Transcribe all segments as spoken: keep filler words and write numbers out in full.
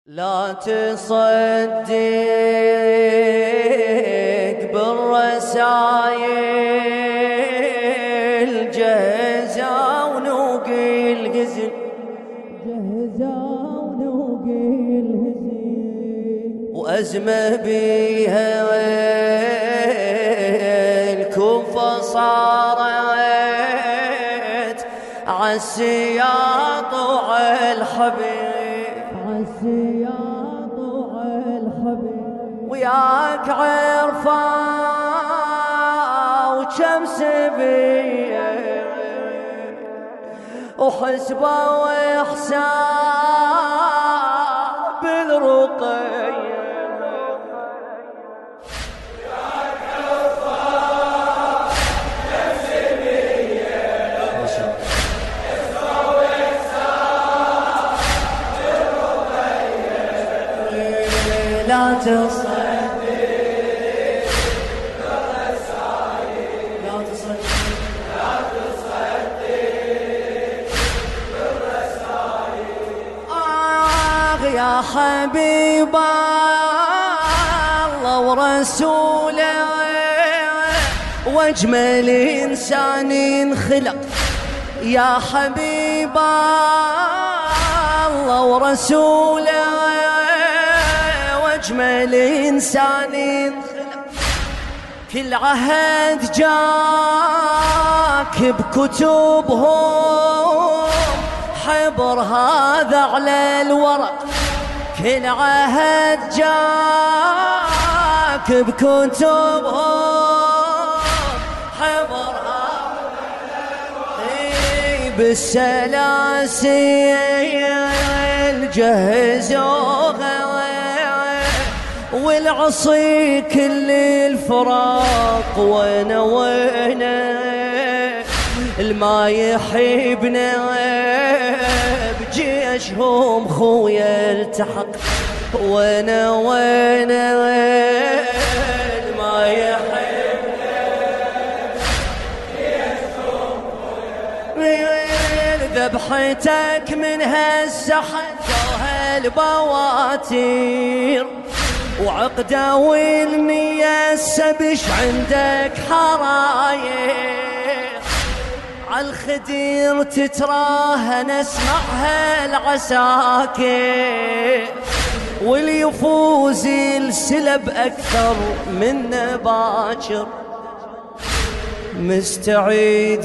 لا تصدق بالرسايل، جهزا ونوقي الغزل، جهزا ونوقي الهزل، وأزمة بيها الكوفة صارت عالسياط وعالحبيب، عالسياط وعالحبيب، وياك عرفا وكم سبية وحسبة وإحساب الرقية. لا تصدق بالرسايل، لا تصدق لا تصدق بالرسايل. آه يا حبيب الله ورسوله واجمل انسان خلق، يا حبيب الله ورسوله أجمل إنسان خلق، كل عهد جاك بكتبهم حبر هذا على الورق، كل عهد جاك بكتبهم حبر هذا على الورق، بالسلاسل جهزوها والعصي كل الفراق، وانا وانا الما يحبنا بجيشهم خويا التحق، وانا وانا الما يحبنا بجيشهم خويا، ذبحتك من هالسحن وهالبواتير وعقده والنية السبش عندك حرايق، عالخدير تتراهن اسمعها العساكر، واللي يفوز السلب أكثر من باكر، مستعيد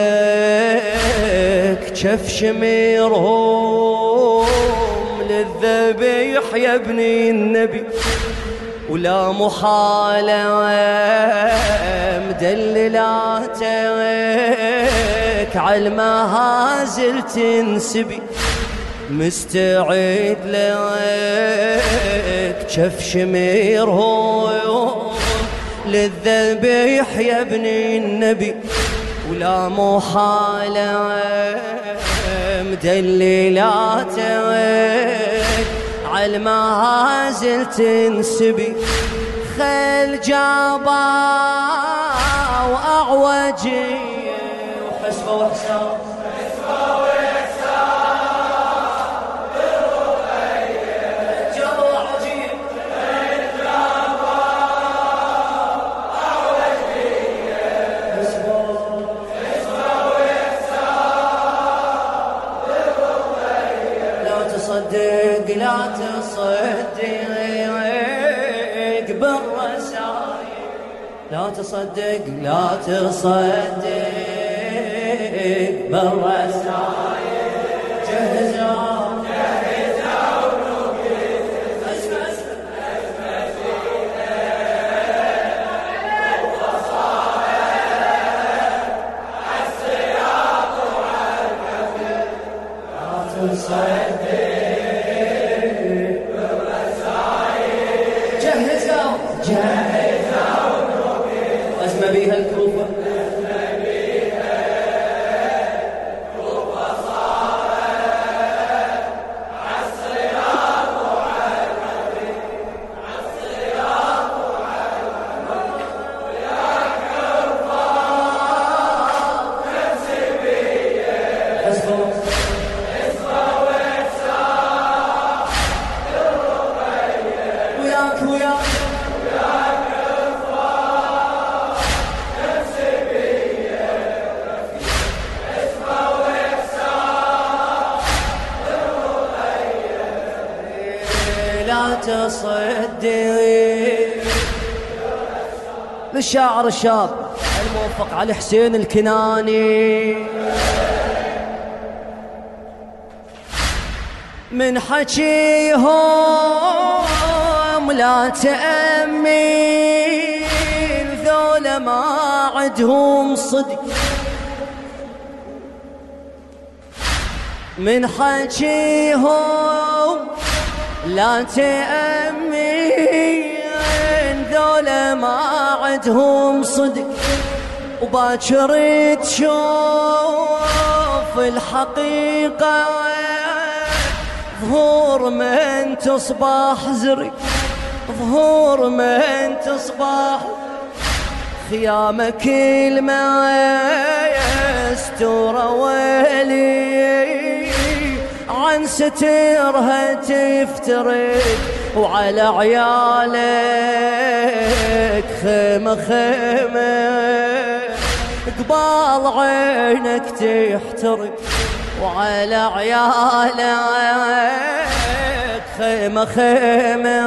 لك جف شميرهم للذبيح يا ابني النبي، ولا محالة مدللاتك عالمهازل تنسبي، مستعد لك جف شميرهم للذبيح يا ابني النبي، ولا محالة مدللاتك عالمهازل تنسبي، خل جابا وأعوجي وحسبة وحساب، حسبة وحساب بالرقية، جابا وأعوجي خل جابا وأعوجي، حسبة وحساب بالرقية. لا تصدق لا تصدق بالرسايل، لا تصدق لا تصدق بالرسايل، جهزا جهزا ونوقي اسمع اسمع وصايا عالسياط وعالكفر، لا تصدق جهزا ونوقي أزمة بيها الكوفة، أزمة بيها الكوفة وياك وياك لا تصدق. للشاعر الشاب الموفق علي حسين الكناني. من حكيهم لا تأمين ذولا ما عدهم صدق. من حكيهم لا تأمين ذولا ما عدهم صدق. وباكر تشوف الحقيقة ظهور من تصبح زرق. ظهور من تصبح خيامة كل ما يستر ولي عن سترها تفترق. وعلى عيالك خيمة خيمة قبال عينك تحترق. وعلى عيالك خيمة خيمة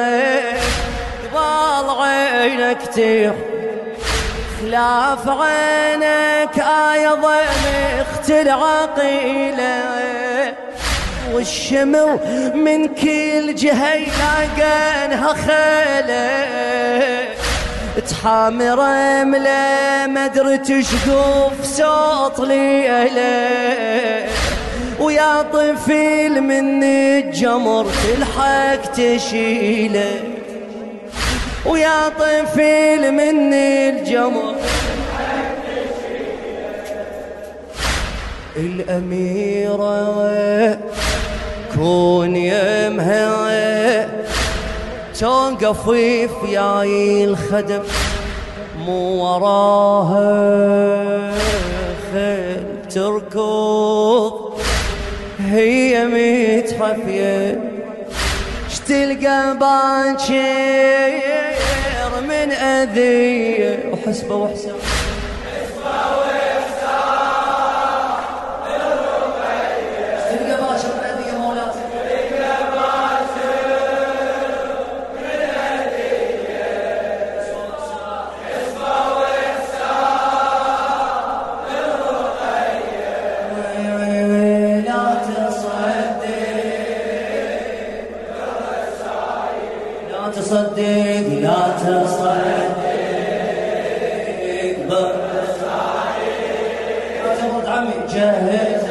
قبال عينك تحترق. خلاف عينك أيضا اخت العقيلة والشمر من كل جهة يلاقنها خيلة. تحامي رملة ما ادري تشقف صوت ليلة. ويا طفل من الجمر تلحق تشيله. ويا طفل من الجمر الأميرة كون يمها توقف في ياي الخدم مو وراها خيل تركض هي متحفية. شتلقى باكر من أذية وحسبة وحساب تصدق. لا تصدق لا تبرد عمي جهز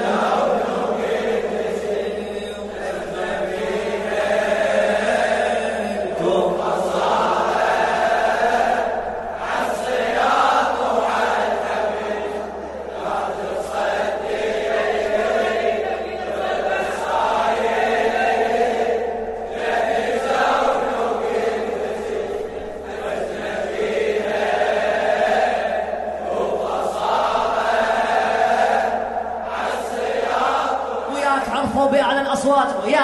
بأعلى الأصوات ويا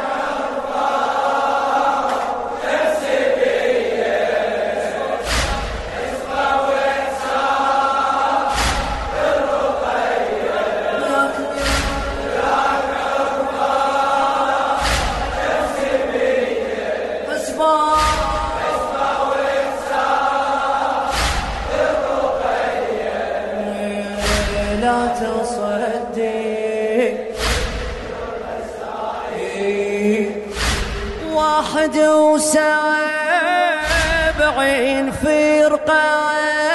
لا تصدق. واحد وسبعين فرقة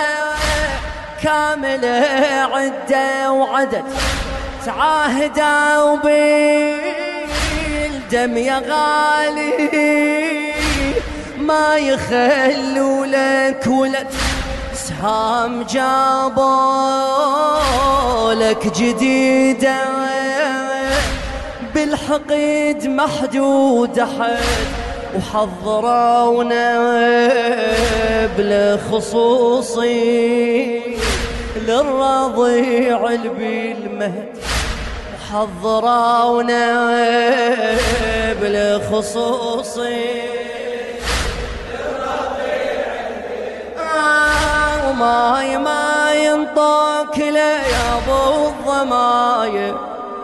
كاملة عدة وعدد تعاهدوا بالدم يا غالي ما يخلوا لك ولد. سهام جابوا لك جديدة بالحقيد محدود حد وحضرونا بالخصوصي للرضيع بالمهد. وحضرونا بالخصوصي وماي ما ينطاك له يا ابو الضماير،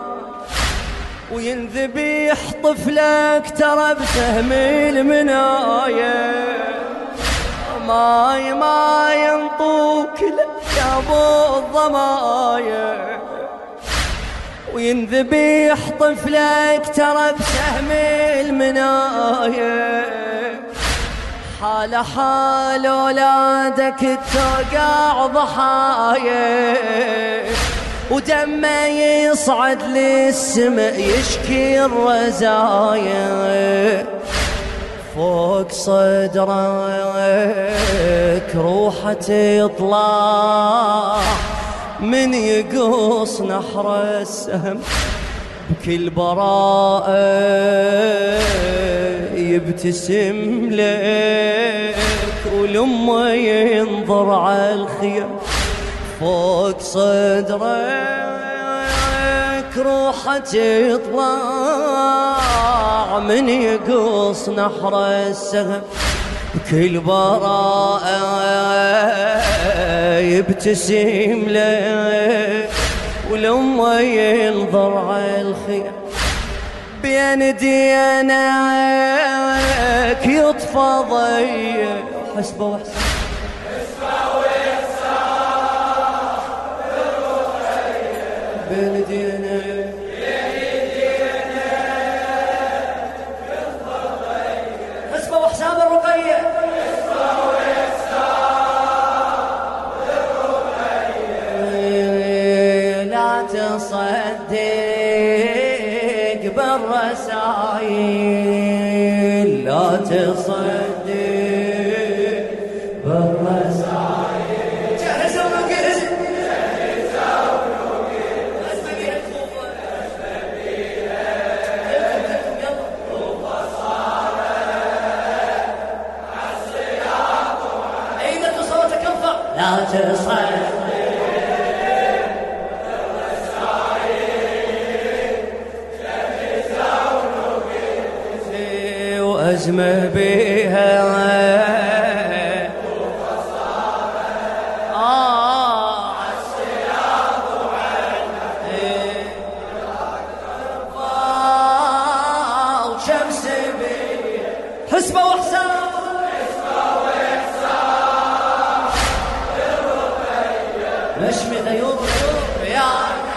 وينذبيح طفلك ترى بسهم المناية. ماي ما ينطوك له يا ابو الضماير، وينذبيح طفلك ترى بسهم المناية. حال حال اولادك توقع ضحايا، ودمه يصعد للسماء يشكي الرزايا. فوق صدرك روحه تطلع من يقص نحر السهم، بكل براءة يبتسم لك ولما ينظر على الخير. فوق صدرك روحه تطلع من يقص نحر السهم، بكل براءة يبتسم لك ولما ينظر على الخير. بين دينك يطفى ضي حسبه وحسن بين دينك حسبه وحساب الرقية لا تصدق بالرسايل، لا تصدق بالرسايل. جهزوا ونقز جهزوا ونقز أسبقيها الخوفة أسبقيها يلا خوفة صارت عالصياط عيدة صوتك ارفع. لا تصدق أزمه بيها آه عالسياط وعالنهر وشمس بيها حسبه وحساب حسبه وحساب نشمي غيور يا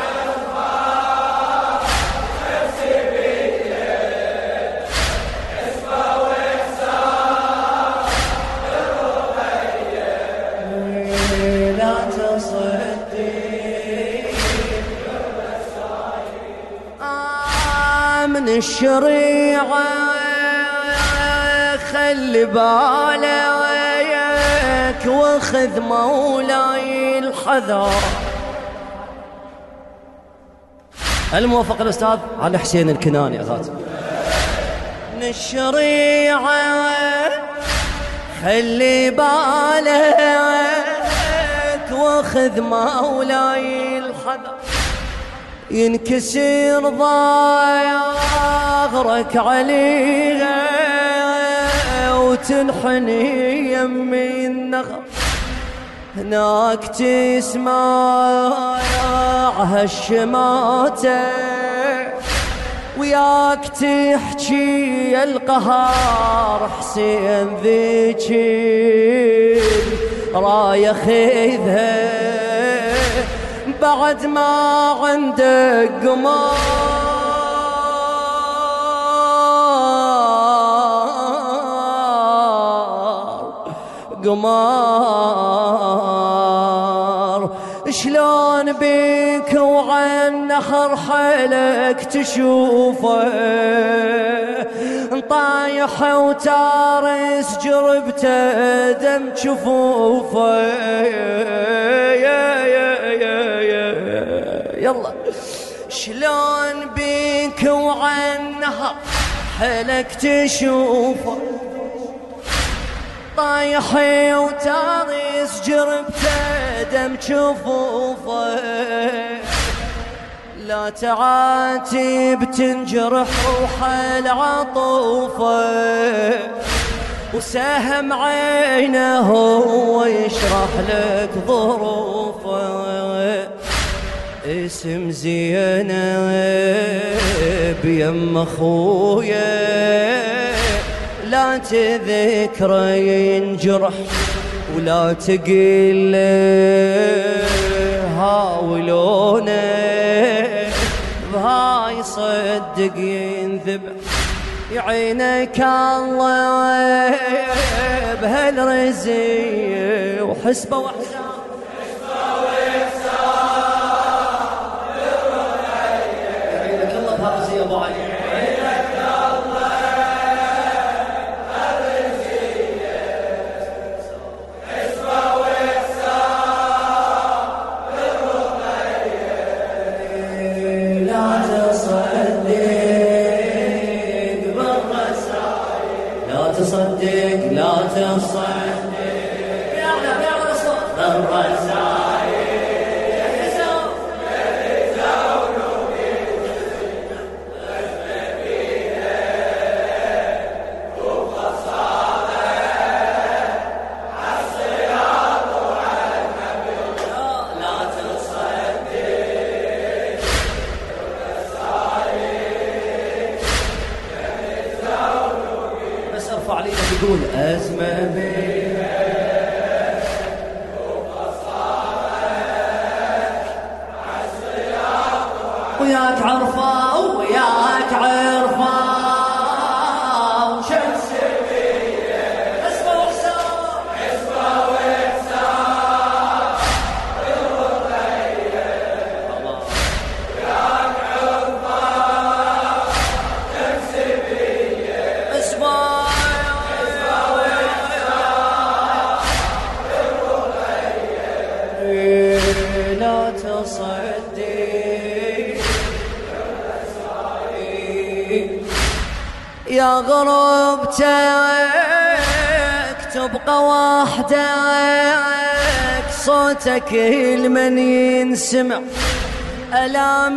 من الشريعة خلي بالك واخذ مولاي الحذر. الموفق الأستاذ علي حسين الكناني أغاتي. من الشريعة خلي بالك واخذ مولاي الحذر، ينكسر ضاغرك عليها وتنحني يمي النغر. هناك تسمع هالشماتة وياك تحكي القهار. حسين ذيك راية خذها بعد ما عندك قمار قمار. شلون بيك وعن نهر حالك تشوفه طايح وتارس جربته دم جفوفه. يا يا يا يا يلا شلون بيك وعن نهر حالك تشوفه طايح وتارس جربته دم جفوفه. لا تعاتب تنجرح روح العطوفة وسهم عينه هو يشرح لك ظروفه. اسم زينب يم اخويا لا تذكره ينجرح ولا تقل هاولونه بهاي صدق ينذبح. يعينك الله بهالرزي وحسبه واحسان يعينك الله بهالرزي يا ابو علي. تصدق لا تصدق يعلى يعلى صوت يقول أزمة بيها وياك عرفة وياك عرفة وشمس بيها حسبة وحساب حسبة وحساب وياك عرفة شمس بيها حسبة لا تصدق يا غربتك تبقى وحدك صوتك لمن ينسمع ألام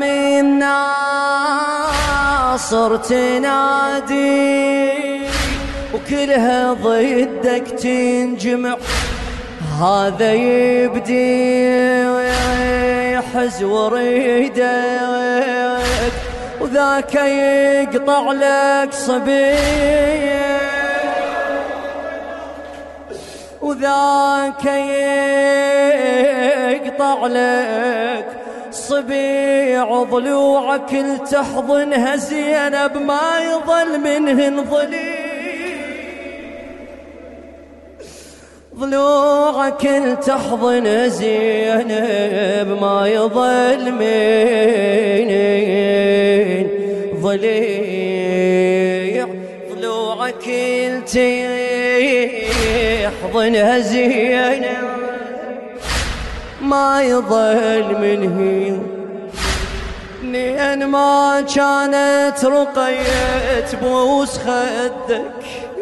الناصر تنادي وكلها ضدك تنجمع. هذا يبدي يحز وريدك وذاك يقطع لك صبي وذاك يقطع لك صبيع ضلوعك تحضنها زينب ما يظل منهن ظليل ضلوعك تحضن زينب ما يظل من ضليع ضلوعك تحضنها زينب ما يظل منه. لأن ما كانت رقية تبوس خدك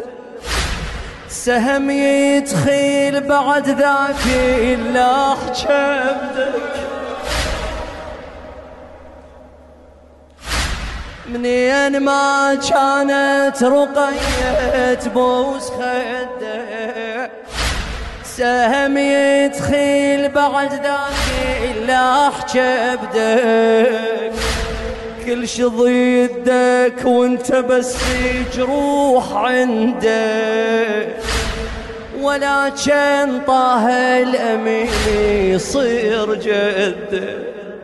سهم يدخل بعد ذاك إلا كبدك. منين ما كانت رقية تبوس خدك سهم يدخل بعد ذاك إلا كبدك. كل شي ضدك وانت بس جروح عندك ولكن طه الأمين يصير جدك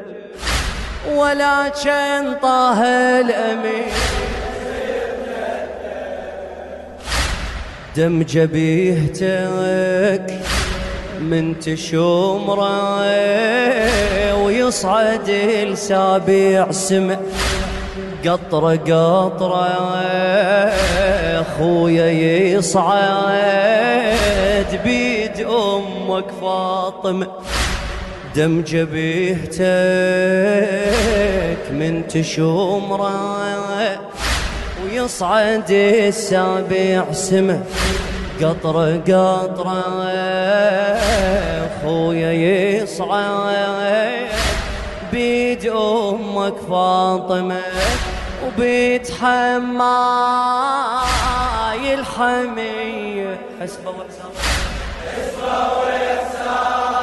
ولكن طه الأمين يصير جدك. دم جبيهتك من تشمره ويصعد السابع سمع قطرة قطرة خويا يصعد بيد أمك فاطمة. دم جبيهتك من تشمره ويصعد السابع سمع قطرة قطرة خويا يصعد بيد أمك فاطمة وبيت حماي الحمية حسبه ويسار حسبه ويسار